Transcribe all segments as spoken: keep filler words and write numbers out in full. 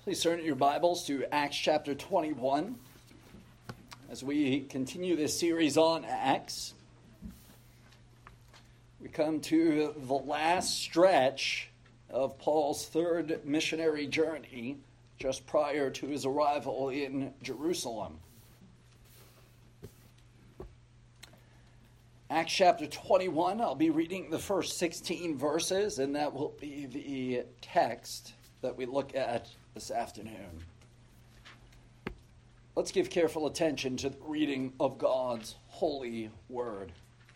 Please turn your Bibles to Acts chapter twenty-one as we continue this series on Acts. We come to the last stretch of Paul's third missionary journey just prior to his arrival in Jerusalem. Acts chapter twenty-one, I'll be reading the first sixteen verses, and that will be the text that we look at this afternoon. Let's give careful attention to the reading of God's holy word.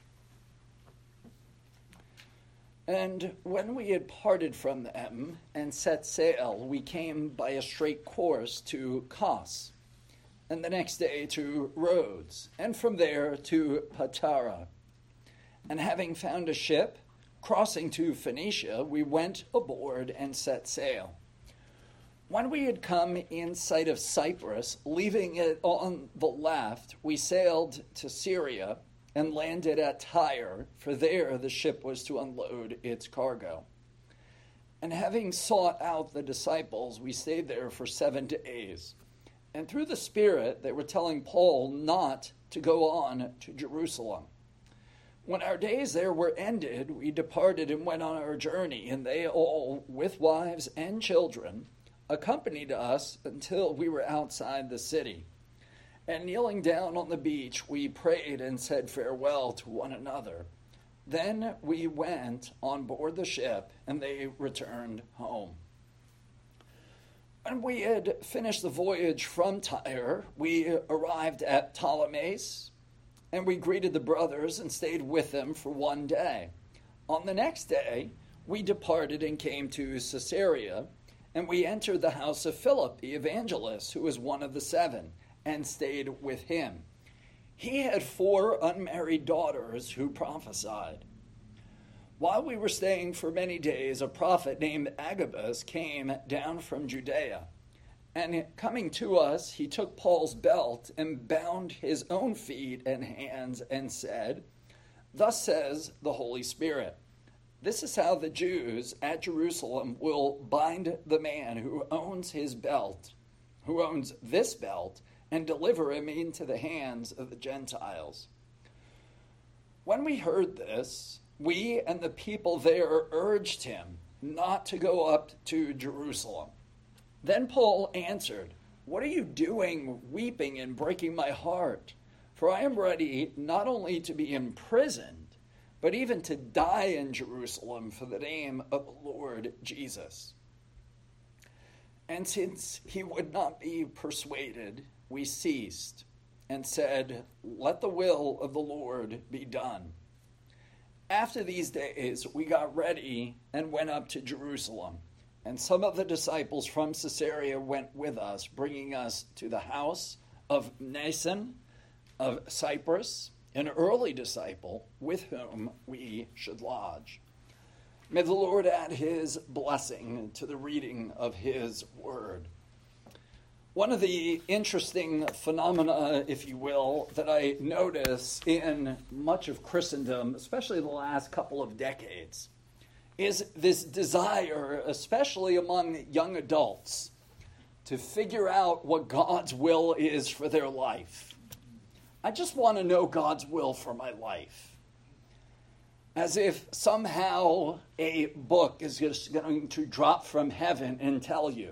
And when we had parted from them and set sail, we came by a straight course to Kos, and the next day to Rhodes, and from there to Patara. And having found a ship, crossing to Phoenicia, we went aboard and set sail. When we had come in sight of Cyprus, leaving it on the left, we sailed to Syria and landed at Tyre, for there the ship was to unload its cargo. And having sought out the disciples, we stayed there for seven days. And through the Spirit, they were telling Paul not to go on to Jerusalem. When our days there were ended, we departed and went on our journey, and they all, with wives and children, accompanied us until we were outside the city. And kneeling down on the beach, we prayed and said farewell to one another. Then we went on board the ship, and they returned home. When we had finished the voyage from Tyre, we arrived at Ptolemais, and we greeted the brothers and stayed with them for one day. On the next day, we departed and came to Caesarea, and we entered the house of Philip, the evangelist, who was one of the seven, and stayed with him. He had four unmarried daughters who prophesied. While we were staying for many days, a prophet named Agabus came down from Judea. And coming to us, he took Paul's belt and bound his own feet and hands and said, "Thus says the Holy Spirit, this is how the Jews at Jerusalem will bind the man who owns his belt, who owns this belt, and deliver him into the hands of the Gentiles." When we heard this, we and the people there urged him not to go up to Jerusalem. Then Paul answered, "What are you doing, weeping and breaking my heart? For I am ready not only to be imprisoned, but even to die in Jerusalem for the name of the Lord Jesus." And since he would not be persuaded, we ceased and said, "Let the will of the Lord be done." After these days, we got ready and went up to Jerusalem. And some of the disciples from Caesarea went with us, bringing us to the house of Mnason of Cyprus, an early disciple with whom we should lodge. May the Lord add his blessing to the reading of his word. One of the interesting phenomena, if you will, that I notice in much of Christendom, especially the last couple of decades, is this desire, especially among young adults, to figure out what God's will is for their life. I just want to know God's will for my life. As if somehow a book is just going to drop from heaven and tell you.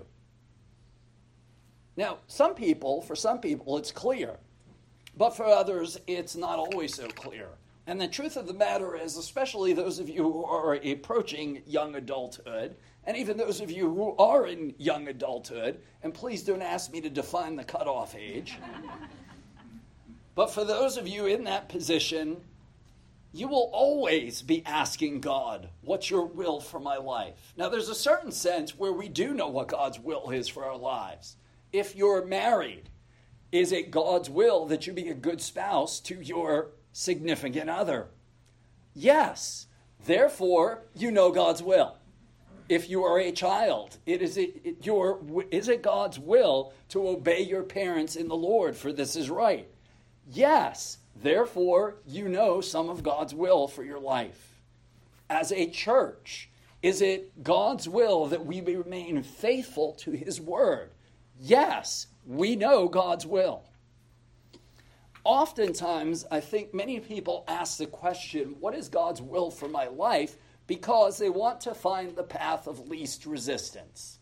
Now, some people, for some people, it's clear. But for others, it's not always so clear. And the truth of the matter is, especially those of you who are approaching young adulthood, and even those of you who are in young adulthood, and please don't ask me to define the cutoff age, but for those of you in that position, you will always be asking God, what's your will for my life? Now, there's a certain sense where we do know what God's will is for our lives. If you're married, is it God's will that you be a good spouse to your significant other? Yes. Therefore, you know God's will. If you are a child, it is it, it, your, is it God's will to obey your parents in the Lord, for this is right? Yes. Therefore, you know some of God's will for your life. As a church, Is it God's will that we remain faithful to his word? Yes, we know God's will. Oftentimes, I think many people ask the question, what is God's will for my life? Because they want to find the path of least resistance.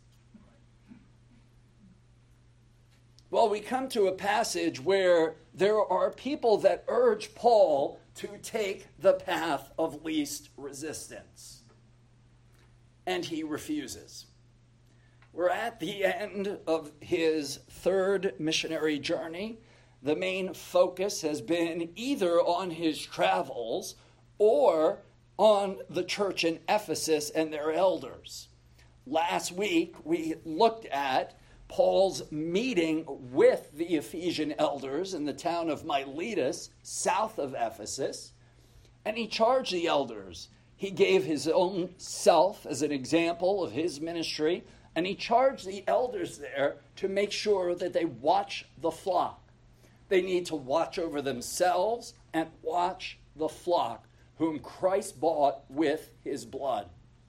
Well, we come to a passage where there are people that urge Paul to take the path of least resistance. And he refuses. We're at the end of his third missionary journey. The main focus has been either on his travels or on the church in Ephesus and their elders. Last week, we looked at Paul's meeting with the Ephesian elders in the town of Miletus, south of Ephesus, and he charged the elders. He gave his own self as an example of his ministry, and he charged the elders there to make sure that they watch the flock. They need to watch over themselves and watch the flock, whom Christ bought with his blood.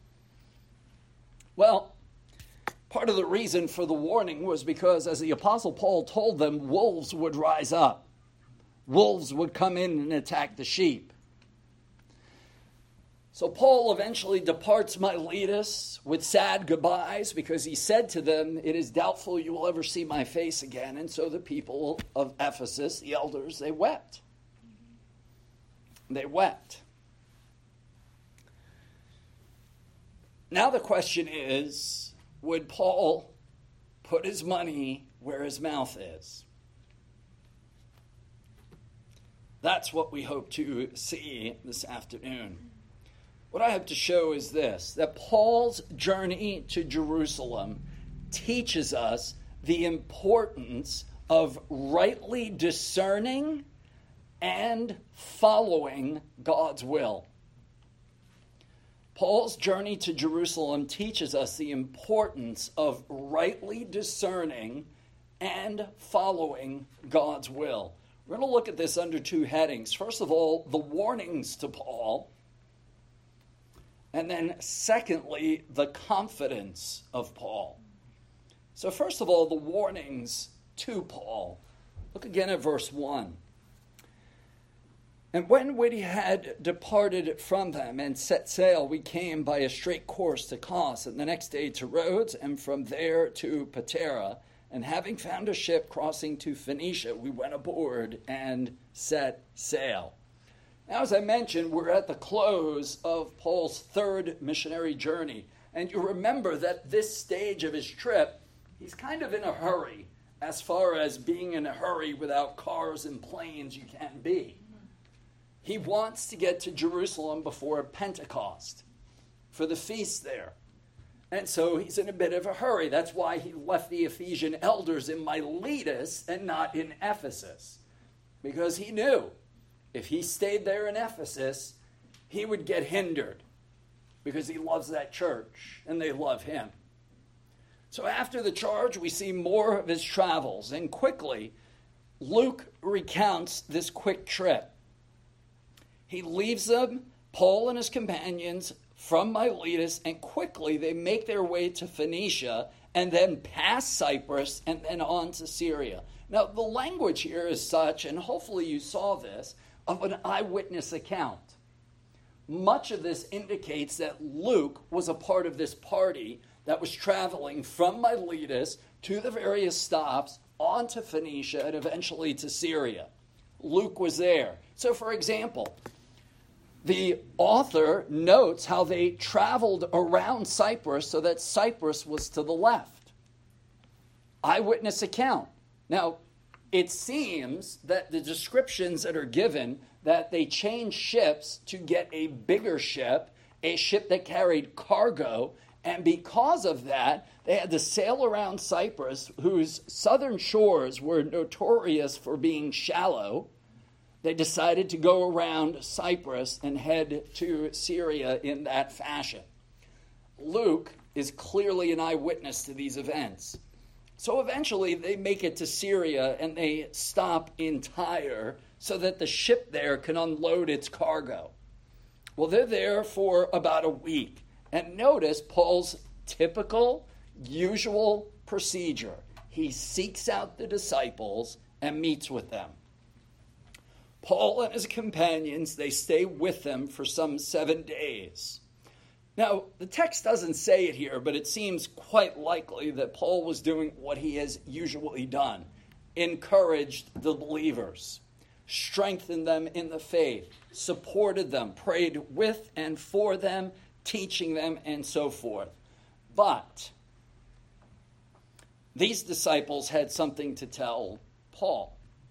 Well, part of the reason for the warning was because, as the Apostle Paul told them, wolves would rise up. Wolves would come in and attack the sheep. So Paul eventually departs Miletus with sad goodbyes because he said to them, it is doubtful you will ever see my face again. And so the people of Ephesus, the elders, they wept. They wept. Now the question is, would Paul put his money where his mouth is? That's what we hope to see this afternoon. What I hope to show is this, that Paul's journey to Jerusalem teaches us the importance of rightly discerning and following God's will. Paul's journey to Jerusalem teaches us the importance of rightly discerning and following God's will. We're going to look at this under two headings. First of all, the warnings to Paul. And then secondly, the confidence of Paul. So first of all, the warnings to Paul. Look again at verse one. And when we had departed from them and set sail, we came by a straight course to Kos, and the next day to Rhodes, and from there to Patara. And having found a ship crossing to Phoenicia, we went aboard and set sail. Now, as I mentioned, we're at the close of Paul's third missionary journey. And you remember that this stage of his trip, he's kind of in a hurry, as far as being in a hurry without cars and planes you can be. He wants to get to Jerusalem before Pentecost, for the feast there. And so he's in a bit of a hurry. That's why he left the Ephesian elders in Miletus and not in Ephesus. Because he knew if he stayed there in Ephesus, he would get hindered because he loves that church and they love him. So after the charge, we see more of his travels. And quickly, Luke recounts this quick trip. He leaves them, Paul and his companions, from Miletus, and quickly they make their way to Phoenicia and then past Cyprus and then on to Syria. Now, the language here is such, and hopefully you saw this, of an eyewitness account. Much of this indicates that Luke was a part of this party that was traveling from Miletus to the various stops on to Phoenicia and eventually to Syria. Luke was there. So, for example, the author notes how they traveled around Cyprus so that Cyprus was to the left. Eyewitness account. Now, it seems that the descriptions that are given, that they changed ships to get a bigger ship, a ship that carried cargo, and because of that, they had to sail around Cyprus, whose southern shores were notorious for being shallow. They decided to go around Cyprus and head to Syria in that fashion. Luke is clearly an eyewitness to these events. So eventually they make it to Syria and they stop in Tyre so that the ship there can unload its cargo. Well, they're there for about a week. And notice Paul's typical, usual procedure. He seeks out the disciples and meets with them. Paul and his companions, they stay with them for some seven days. Now, the text doesn't say it here, but it seems quite likely that Paul was doing what he has usually done. Encouraged the believers, strengthened them in the faith, supported them, prayed with and for them, teaching them, and so forth. But these disciples had something to tell Paul.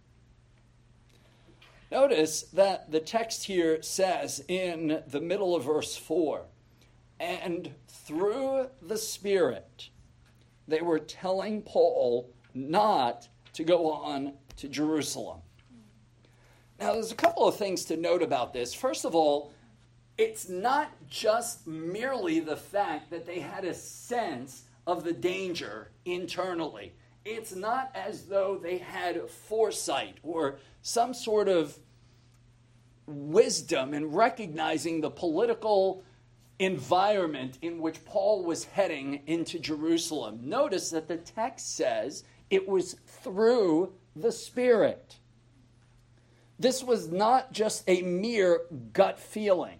Notice that the text here says in the middle of verse four, and through the Spirit, they were telling Paul not to go on to Jerusalem. Now, there's a couple of things to note about this. First of all, it's not just merely the fact that they had a sense of the danger internally. It's not as though they had foresight or some sort of wisdom in recognizing the political environment in which Paul was heading into Jerusalem. Notice that the text says it was through the Spirit. This was not just a mere gut feeling.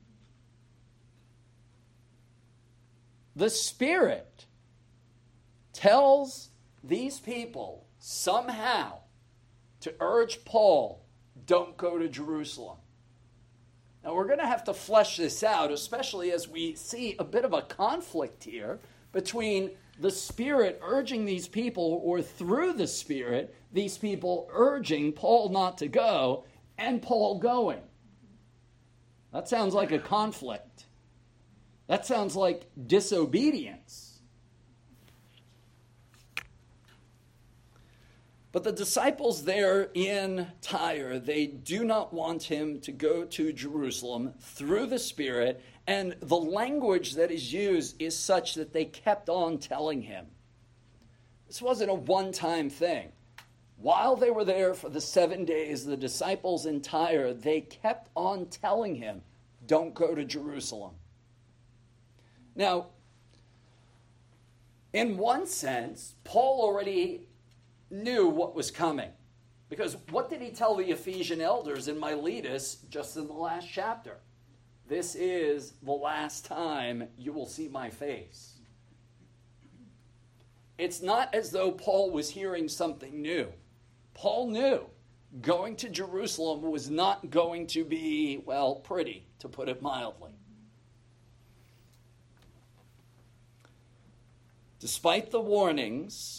The Spirit tells these people somehow to urge Paul, don't go to Jerusalem. Now, we're going to have to flesh this out, especially as we see a bit of a conflict here between the Spirit urging these people, or through the Spirit, these people urging Paul not to go, and Paul going. That sounds like a conflict. That sounds like disobedience. But the disciples there in Tyre, they do not want him to go to Jerusalem through the Spirit, and the language that is used is such that they kept on telling him. This wasn't a one-time thing. While they were there for the seven days, the disciples in Tyre, they kept on telling him, don't go to Jerusalem. Now, in one sense, Paul already knew what was coming. Because what did he tell the Ephesian elders in Miletus just in the last chapter? This is the last time you will see my face. It's not as though Paul was hearing something new. Paul knew going to Jerusalem was not going to be, well, pretty, to put it mildly. Despite the warnings,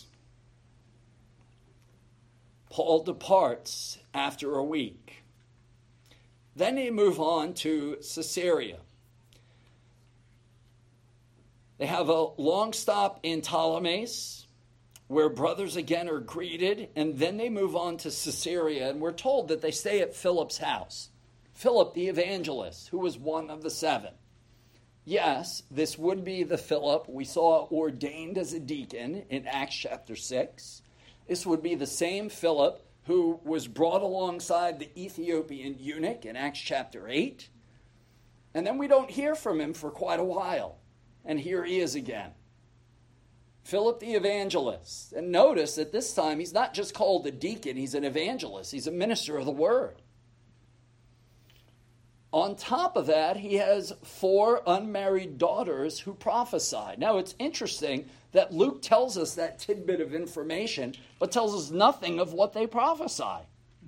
Paul departs after a week. Then they move on to Caesarea. They have a long stop in Ptolemais, where brothers again are greeted, and then they move on to Caesarea, and we're told that they stay at Philip's house. Philip the evangelist, who was one of the seven. Yes, this would be the Philip we saw ordained as a deacon in Acts chapter six. This would be the same Philip who was brought alongside the Ethiopian eunuch in Acts chapter eight. And then we don't hear from him for quite a while. And here he is again. Philip the evangelist. And notice that this time he's not just called a deacon, he's an evangelist. He's a minister of the word. On top of that, he has four unmarried daughters who prophesy. Now, it's interesting that Luke tells us that tidbit of information, but tells us nothing of what they prophesy.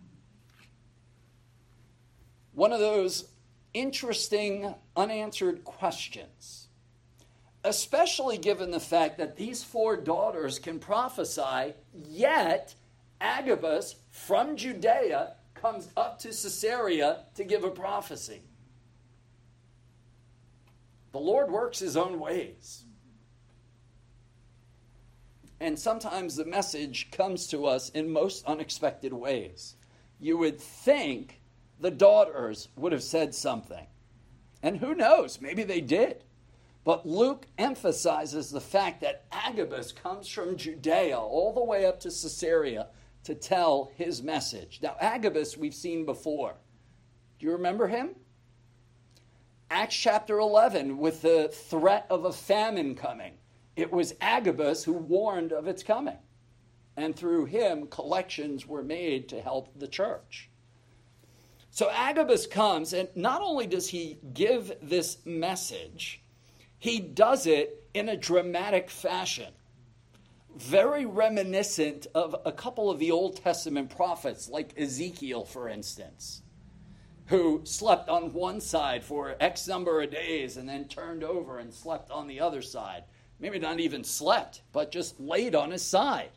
One of those interesting unanswered questions, especially given the fact that these four daughters can prophesy, yet Agabus from Judea comes up to Caesarea to give a prophecy. The Lord works his own ways. And sometimes the message comes to us in most unexpected ways. You would think the daughters would have said something. And who knows, maybe they did. But Luke emphasizes the fact that Agabus comes from Judea all the way up to Caesarea to tell his message. Now, Agabus we've seen before. Do you remember him? Acts chapter eleven with the threat of a famine coming. It was Agabus who warned of its coming. And through him, collections were made to help the church. So Agabus comes, and not only does he give this message, he does it in a dramatic fashion. Very reminiscent of a couple of the Old Testament prophets, like Ezekiel, for instance, who slept on one side for X number of days and then turned over and slept on the other side. Maybe not even slept, but just laid on his side.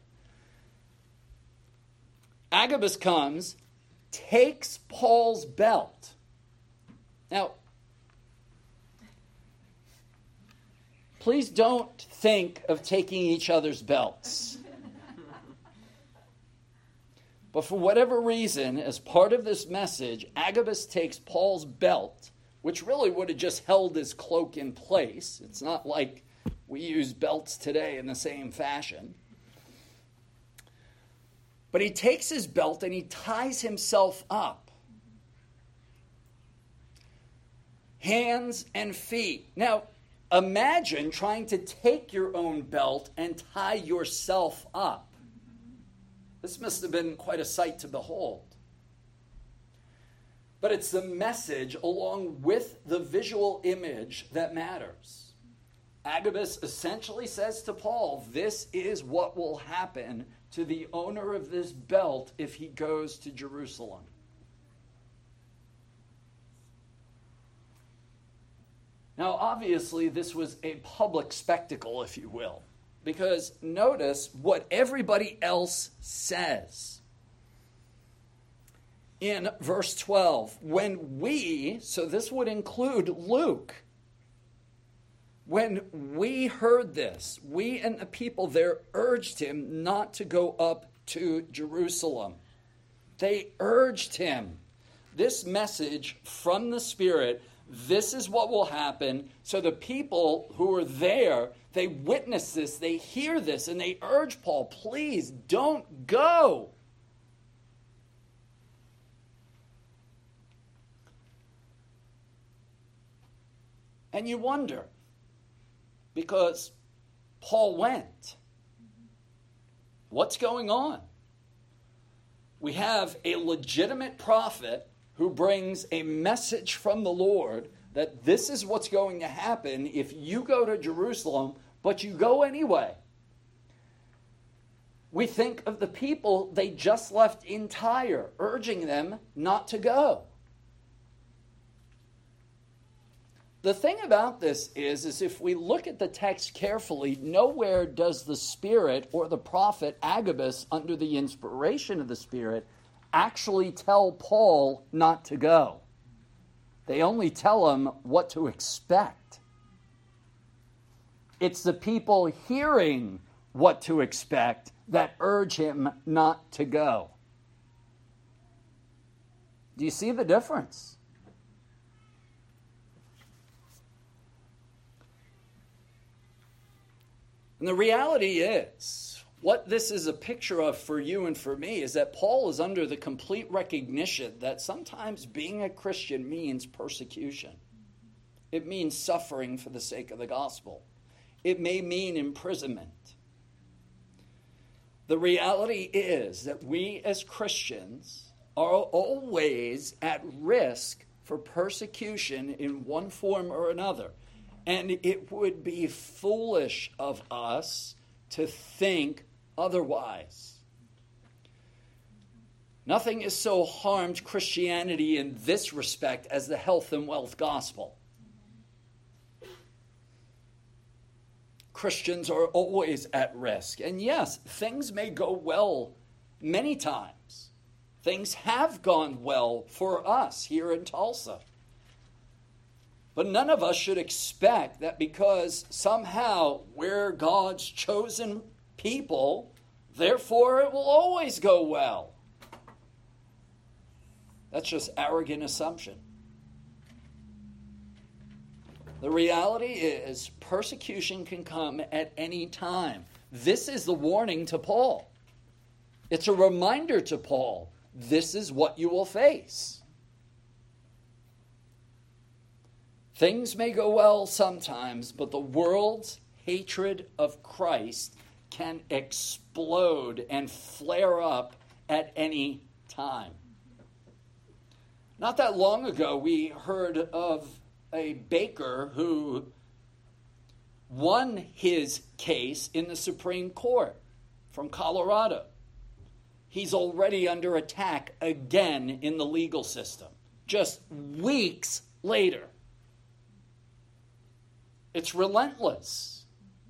Agabus comes, takes Paul's belt. Now, please don't think of taking each other's belts. But for whatever reason, as part of this message, Agabus takes Paul's belt, which really would have just held his cloak in place. It's not like we use belts today in the same fashion. But he takes his belt and he ties himself up. Hands and feet. Now, imagine trying to take your own belt and tie yourself up. This must have been quite a sight to behold. But it's the message along with the visual image that matters. Agabus essentially says to Paul, this is what will happen to the owner of this belt if he goes to Jerusalem. Now, obviously, this was a public spectacle, if you will, because notice what everybody else says. In verse twelve, when we, so this would include Luke, when we heard this, we and the people there urged him not to go up to Jerusalem. They urged him. This message from the Spirit, this is what will happen. So the people who are there, they witness this, they hear this, and they urge Paul, please don't go. And you wonder, because Paul went. What's going on? We have a legitimate prophet who brings a message from the Lord that this is what's going to happen if you go to Jerusalem, but you go anyway. We think of the people they just left in Tyre, urging them not to go. The thing about this is, is if we look at the text carefully, nowhere does the Spirit or the prophet Agabus, under the inspiration of the Spirit, actually tell Paul not to go. They only tell him what to expect. It's the people hearing what to expect that urge him not to go. Do you see the difference? And the reality is, what this is a picture of for you and for me is that Paul is under the complete recognition that sometimes being a Christian means persecution. It means suffering for the sake of the gospel. It may mean imprisonment. The reality is that we as Christians are always at risk for persecution in one form or another. And it would be foolish of us to think otherwise. Nothing has so harmed Christianity in this respect as the health and wealth gospel. Christians are always at risk. And yes, things may go well many times. Things have gone well for us here in Tulsa. But none of us should expect that because somehow we're God's chosen people, therefore it will always go well. That's just arrogant assumption. The reality is persecution can come at any time. This is the warning to Paul. It's a reminder to Paul, this is what you will face. Things may go well sometimes, but the world's hatred of Christ can explode and flare up at any time. Not that long ago, we heard of a baker who won his case in the Supreme Court from Colorado. He's already under attack again in the legal system, just weeks later. It's relentless.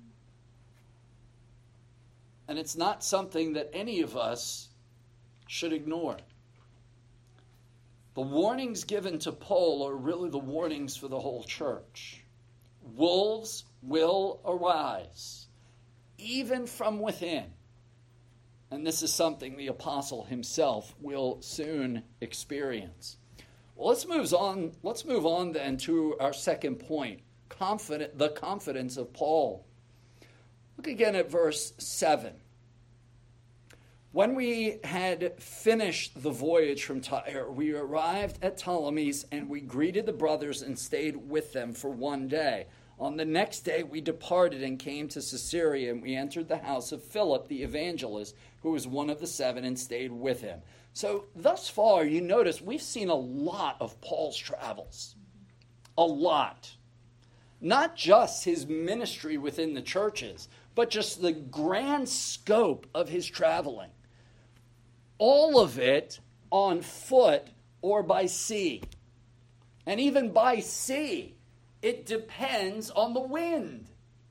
And it's not something that any of us should ignore. The warnings given to Paul are really the warnings for the whole church. Wolves will arise, even from within. And this is something the apostle himself will soon experience. Well, let's move on. Let's move on then to our second point, confident, the confidence of Paul. Look again at verse seven. When we had finished the voyage from Tyre, we arrived at Ptolemais, and we greeted the brothers and stayed with them for one day. On the next day, we departed and came to Caesarea, and we entered the house of Philip the evangelist, who was one of the seven, and stayed with him. So thus far, you notice we've seen a lot of Paul's travels. A lot. Not just his ministry within the churches, but just the grand scope of his traveling. All of it on foot or by sea. And even by sea, it depends on the wind.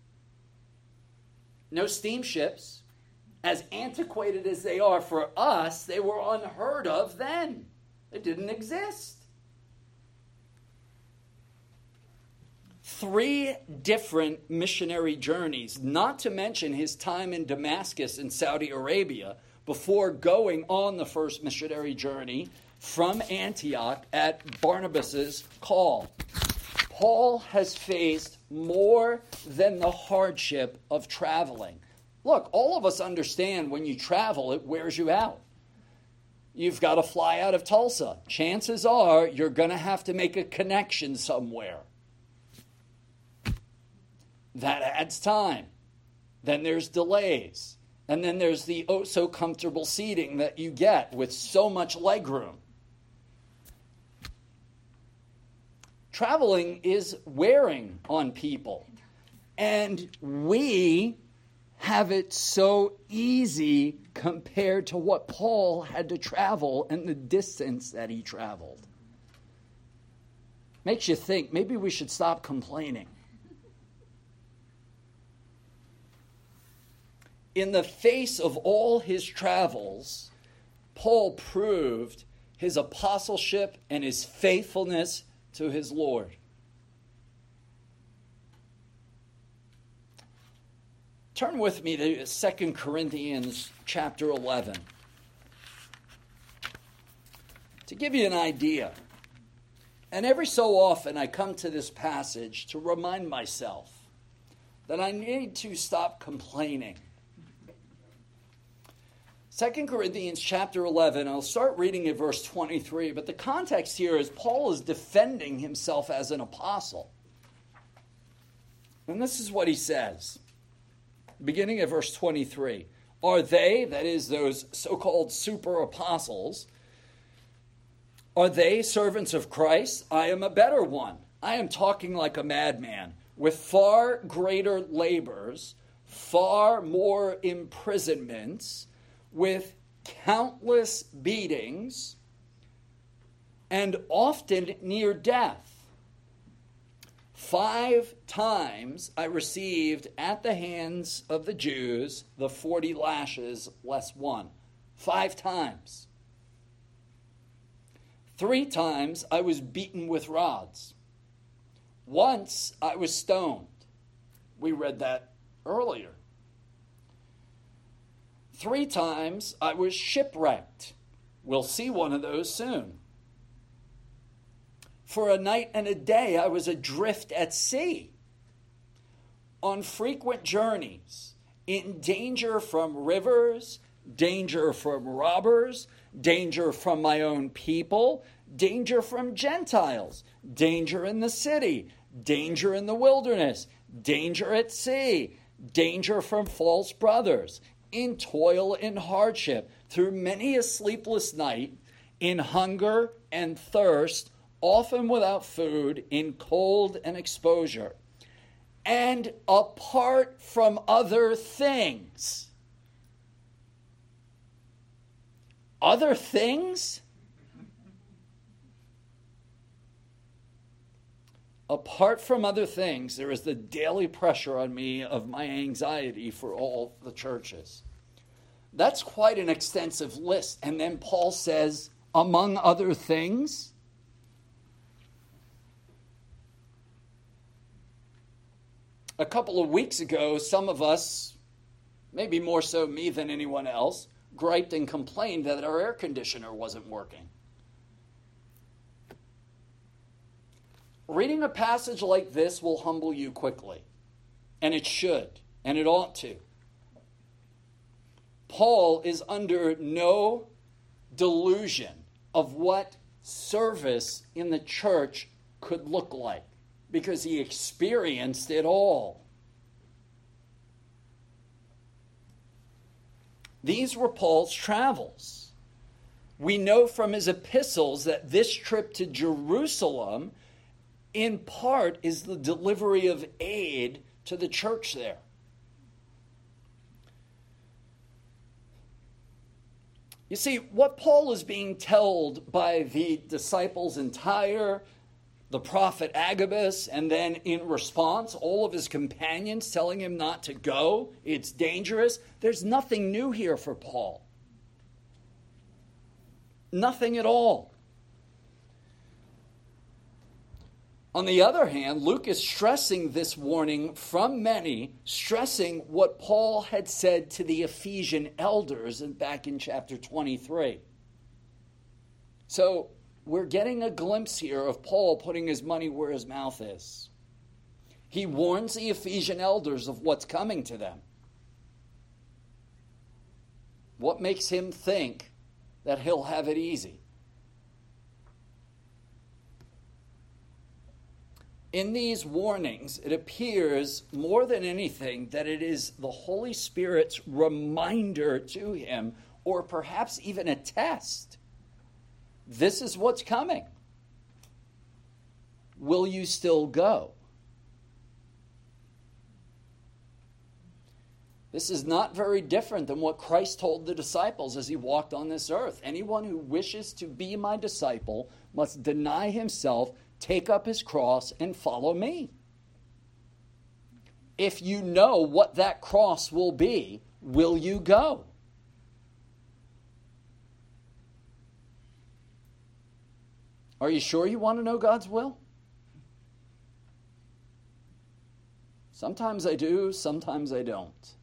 No steamships. As antiquated as they are for us, they were unheard of then. They didn't exist. Three different missionary journeys, not to mention his time in Damascus in Saudi Arabia, before going on the first missionary journey from Antioch at Barnabas's call. Paul has faced more than the hardship of traveling. Look, all of us understand when you travel, it wears you out. You've got to fly out of Tulsa. Chances are you're going to have to make a connection somewhere. That adds time. Then there's delays. And then there's the oh so comfortable seating that you get with so much legroom. Traveling is wearing on people. And we have it so easy compared to what Paul had to travel and the distance that he traveled. Makes you think maybe we should stop complaining. In the face of all his travels, Paul proved his apostleship and his faithfulness to his Lord. Turn with me to Second Corinthians chapter eleven. To give you an idea, and every so often I come to this passage to remind myself that I need to stop complaining. Second Corinthians chapter eleven, I'll start reading at verse twenty-three, but the context here is Paul is defending himself as an apostle. And this is what he says, beginning at verse twenty-three. Are they, that is those so-called super apostles, are they servants of Christ? I am a better one. I am talking like a madman, with far greater labors, far more imprisonments, with countless beatings, and often near death. Five times I received at the hands of the Jews the forty lashes less one. Five times. Three times I was beaten with rods. Once I was stoned. We read that earlier. Three times I was shipwrecked. We'll see one of those soon. For a night and a day I was adrift at sea, on frequent journeys, in danger from rivers, danger from robbers, danger from my own people, danger from Gentiles, danger in the city, danger in the wilderness, danger at sea, danger from false brothers, in toil and hardship, through many a sleepless night, in hunger and thirst, often without food, in cold and exposure, and apart from other things. Other things? Apart from other things, there is the daily pressure on me of my anxiety for all the churches. That's quite an extensive list. And then Paul says, among other things. A couple of weeks ago, some of us, maybe more so me than anyone else, griped and complained that our air conditioner wasn't working. Reading a passage like this will humble you quickly, and it should, and it ought to. Paul is under no delusion of what service in the church could look like, because he experienced it all. These were Paul's travels. We know from his epistles that this trip to Jerusalem, in part, is the delivery of aid to the church there. You see, what Paul is being told by the disciples in Tyre, the prophet Agabus, and then in response, all of his companions telling him not to go, it's dangerous. There's nothing new here for Paul. Nothing at all. On the other hand, Luke is stressing this warning from many, stressing what Paul had said to the Ephesian elders back in chapter twenty-three. So we're getting a glimpse here of Paul putting his money where his mouth is. He warns the Ephesian elders of what's coming to them. What makes him think that he'll have it easy? In these warnings, it appears more than anything that it is the Holy Spirit's reminder to him, or perhaps even a test. This is what's coming. Will you still go? This is not very different than what Christ told the disciples as he walked on this earth. Anyone who wishes to be my disciple must deny himself, take up his cross, and follow me. If you know what that cross will be, will you go? Are you sure you want to know God's will? Sometimes I do, sometimes I don't.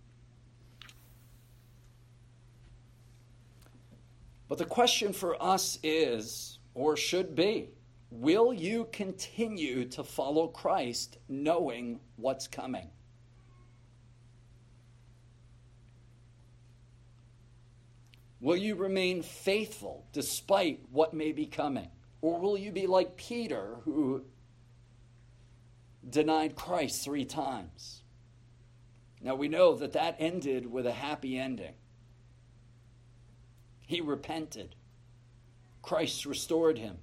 But the question for us is, or should be, will you continue to follow Christ knowing what's coming? Will you remain faithful despite what may be coming? Or will you be like Peter, who denied Christ three times? Now we know that that ended with a happy ending. He repented. Christ restored him.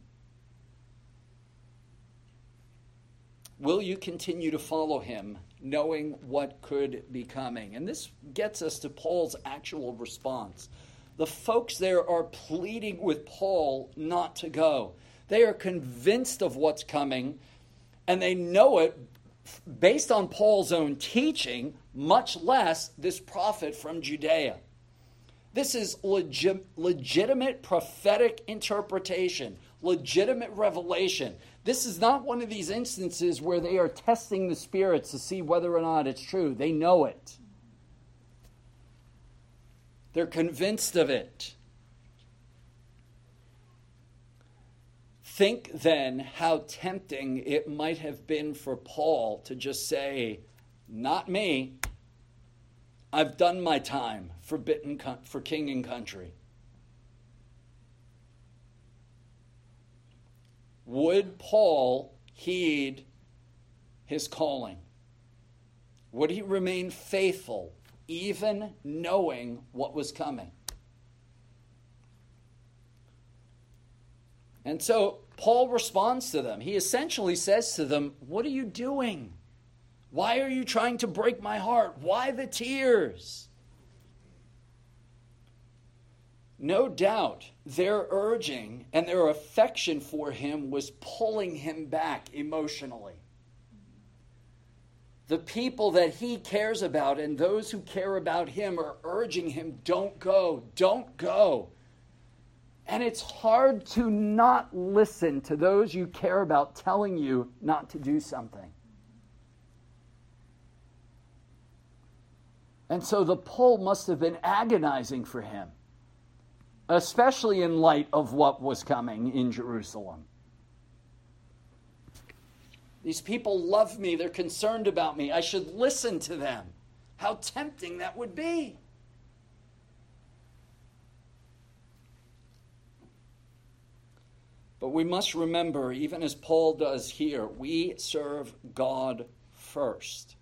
Will you continue to follow him, knowing what could be coming? And this gets us to Paul's actual response. The folks there are pleading with Paul not to go. They are convinced of what's coming, and they know it based on Paul's own teaching, much less this prophet from Judea. This is legit, legitimate prophetic interpretation, legitimate revelation. This is not one of these instances where they are testing the spirits to see whether or not it's true. They know it. They're convinced of it. Think then how tempting it might have been for Paul to just say, not me. I've done my time for, bitten, for king and country. Would Paul heed his calling? Would he remain faithful, even knowing what was coming? And so Paul responds to them. He essentially says to them, what are you doing? Why are you trying to break my heart? Why the tears? No doubt their urging and their affection for him was pulling him back emotionally. The people that he cares about and those who care about him are urging him, don't go, don't go. And it's hard to not listen to those you care about telling you not to do something. And so the pull must have been agonizing for him, especially in light of what was coming in Jerusalem. These people love me. They're concerned about me. I should listen to them. How tempting that would be. But we must remember, even as Paul does here, we serve God first.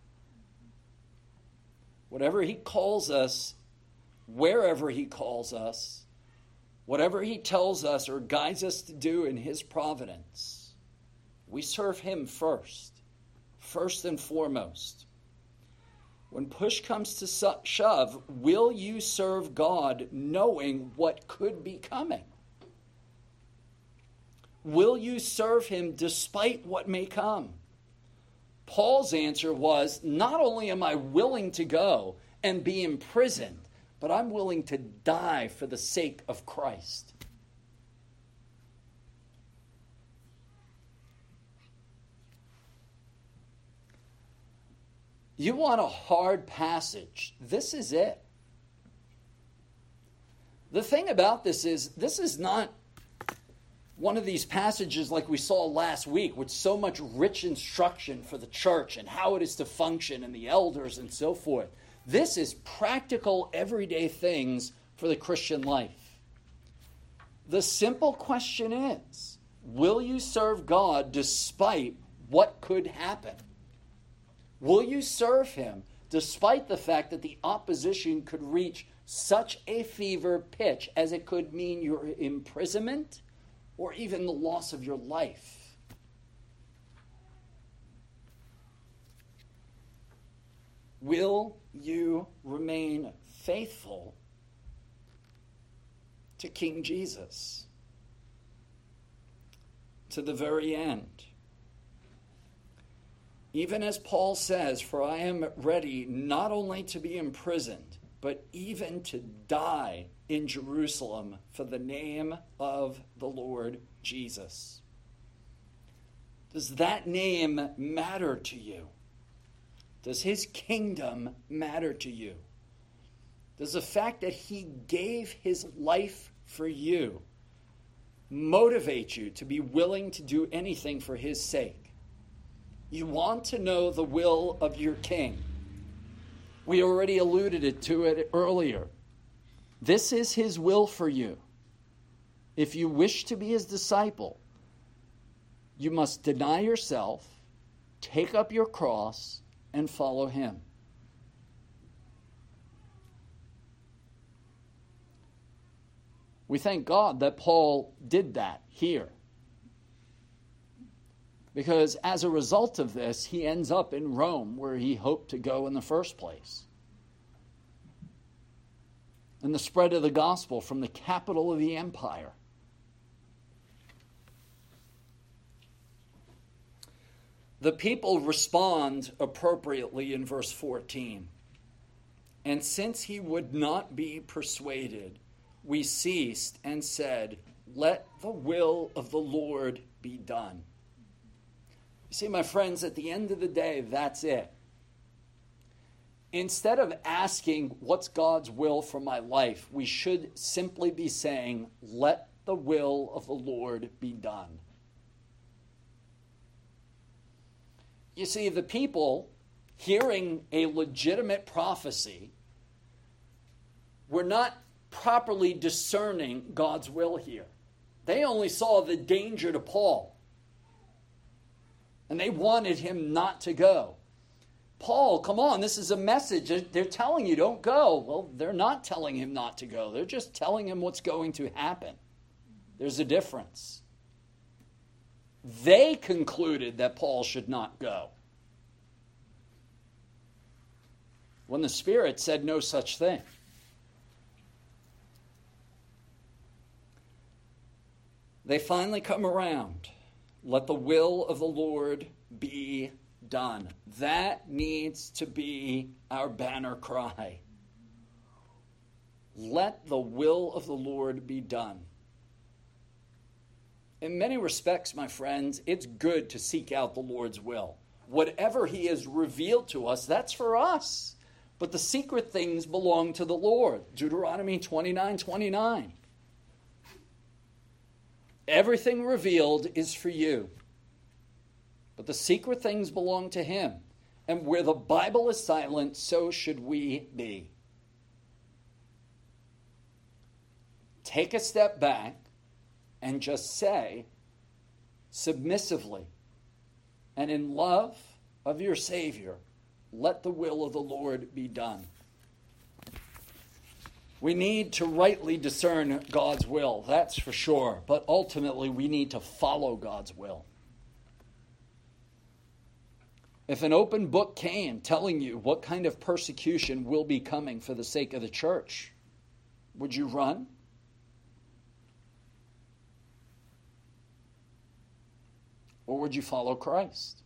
Whatever he calls us, wherever he calls us, whatever he tells us or guides us to do in his providence, we serve him first, first and foremost. When push comes to shove, will you serve God knowing what could be coming? Will you serve him despite what may come? Paul's answer was, not only am I willing to go and be imprisoned, but I'm willing to die for the sake of Christ. You want a hard passage? This is it. The thing about this is, this is not one of these passages like we saw last week with so much rich instruction for the church and how it is to function and the elders and so forth. This is practical, everyday things for the Christian life. The simple question is, will you serve God despite what could happen? Will you serve him despite the fact that the opposition could reach such a fever pitch as it could mean your imprisonment or even the loss of your life? Will you remain faithful to King Jesus to the very end? Even as Paul says, for I am ready not only to be imprisoned, but even to die in Jerusalem for the name of the Lord Jesus. Does that name matter to you? Does his kingdom matter to you? Does the fact that he gave his life for you motivate you to be willing to do anything for his sake? You want to know the will of your king. We already alluded to it earlier. This is his will for you. If you wish to be his disciple, you must deny yourself, take up your cross, and follow him. We thank God that Paul did that here. Because as a result of this, he ends up in Rome, where he hoped to go in the first place. And the spread of the gospel from the capital of the empire. The people respond appropriately in verse fourteen. And since he would not be persuaded, we ceased and said, let the will of the Lord be done. You see, my friends, at the end of the day, that's it. Instead of asking, what's God's will for my life, we should simply be saying, let the will of the Lord be done. You see, the people, hearing a legitimate prophecy, were not properly discerning God's will here. They only saw the danger to Paul. And they wanted him not to go. Paul, come on, this is a message. They're telling you don't go. Well, they're not telling him not to go. They're just telling him what's going to happen. There's a difference. They concluded that Paul should not go, when the Spirit said no such thing. They finally come around. Let the will of the Lord be done. That needs to be our banner cry. Let the will of the Lord be done. In many respects, my friends, it's good to seek out the Lord's will. Whatever he has revealed to us, that's for us. But the secret things belong to the Lord. Deuteronomy twenty-nine twenty-nine. Everything revealed is for you. But the secret things belong to him. And where the Bible is silent, so should we be. Take a step back and just say, submissively and in love of your Savior, let the will of the Lord be done. We need to rightly discern God's will, that's for sure. But ultimately, we need to follow God's will. If an open book came telling you what kind of persecution will be coming for the sake of the church, would you run? Or would you follow Christ?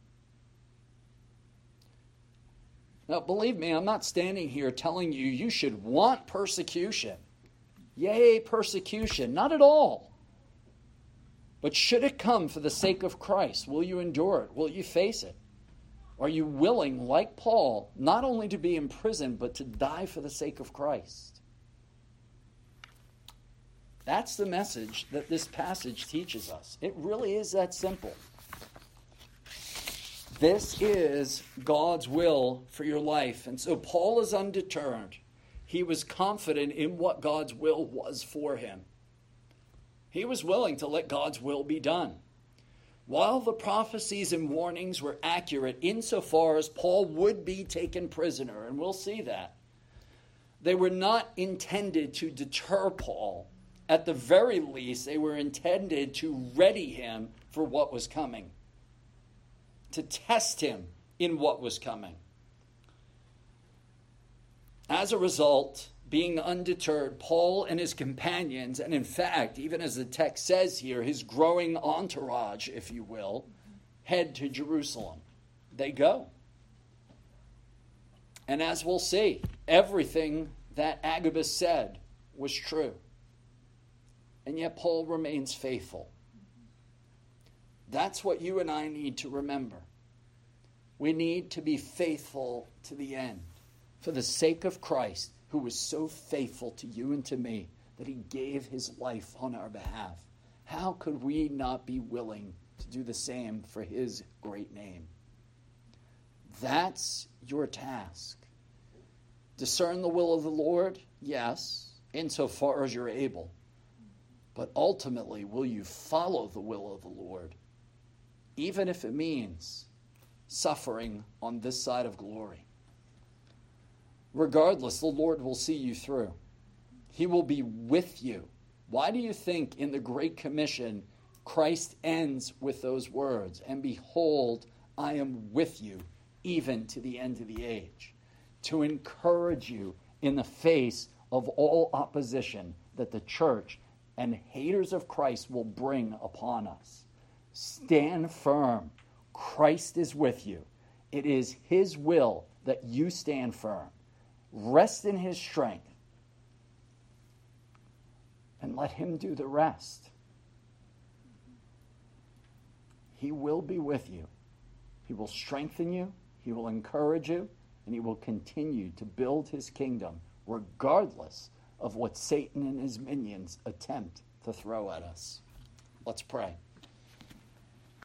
Now, believe me, I'm not standing here telling you you should want persecution. Yay, persecution. Not at all. But should it come for the sake of Christ, will you endure it? Will you face it? Are you willing, like Paul, not only to be imprisoned, but to die for the sake of Christ? That's the message that this passage teaches us. It really is that simple. This is God's will for your life. And so Paul is undeterred. He was confident in what God's will was for him. He was willing to let God's will be done. While the prophecies and warnings were accurate insofar as Paul would be taken prisoner, and we'll see that, they were not intended to deter Paul. At the very least, they were intended to ready him for what was coming, to test him in what was coming. As a result, being undeterred, Paul and his companions, and in fact, even as the text says here, his growing entourage, if you will, head to Jerusalem. They go. And as we'll see, everything that Agabus said was true. And yet Paul remains faithful. That's what you and I need to remember. We need to be faithful to the end for the sake of Christ, who was so faithful to you and to me that he gave his life on our behalf. How could we not be willing to do the same for his great name? That's your task. Discern the will of the Lord? Yes, insofar as you're able. But ultimately, will you follow the will of the Lord, even if it means suffering on this side of glory? Regardless, the Lord will see you through. He will be with you. Why do you think in the Great Commission, Christ ends with those words, and behold, I am with you even to the end of the age, to encourage you in the face of all opposition that the church and haters of Christ will bring upon us. Stand firm. Christ is with you. It is his will that you stand firm. Rest in his strength. And let him do the rest. He will be with you. He will strengthen you. He will encourage you. And he will continue to build his kingdom regardless of what Satan and his minions attempt to throw at us. Let's pray.